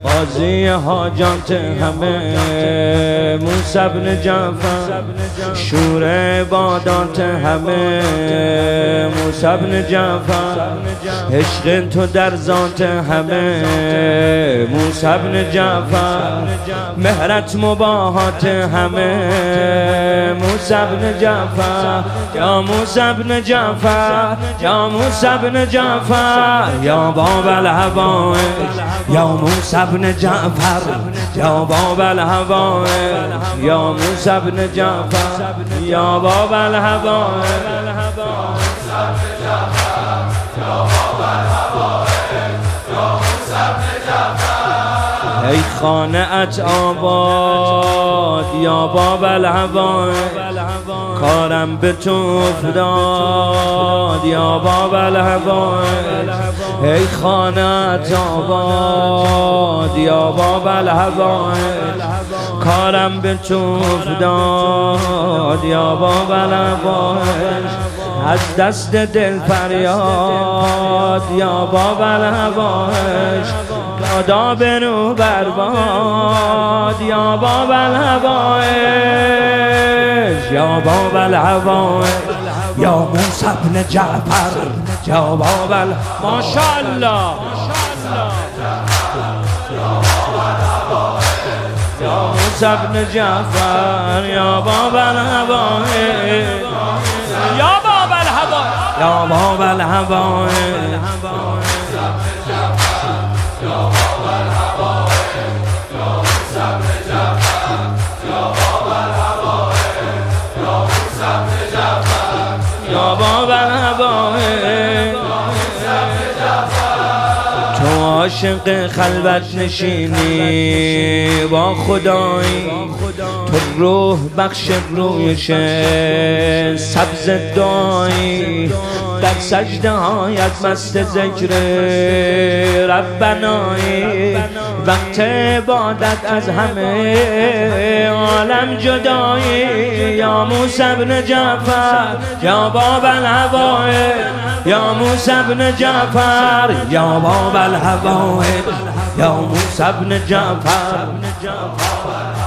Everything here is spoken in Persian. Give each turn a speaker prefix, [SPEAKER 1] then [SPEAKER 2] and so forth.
[SPEAKER 1] قاضی حاجات همه موسی بن جعفر، شور عبادات همه موسی بن جعفر، عشق تو در ذات همه موسی بن جعفر، مهرت مباهات همه موسی بن جعفر، یا موسی بن جعفر، یا موسی بن جعفر، یا باب الهوائج، یا موسی بن جعفر، یا باب الهوائج، یا موسی بن جعفر، یا باب الهوائج. ای خانه ات آباد یا باب الهوائج، کارم به تو افتاد یا باب الهوائج. ای خانه ات آباد یا باب الهوائج، کارم به تو افتاد یا باب الهوائج. از دست دل فریاد یا باب الهوائج، دادا برو برباد یا باب الهوائج، یا باب الهوائج، یا موسی بن جعفر، یا باب ماشاءالله، یا موسی بن جعفر، یا باب الهوائج، یا باب الهوائج، یا باب الهوائج. یا باب الهوائج، تو عاشق خلوت نشینی با خدایی، تو روح بخش رویش سبز دایی، در سجده هایت مست ذکر ربنایی، وقت عبادت از همه عالم جدایی. یا موسی بن جعفر، یا باب الهوائج، یا موسی بن جعفر، یا باب الهوائج، یا موسی بن جعفر.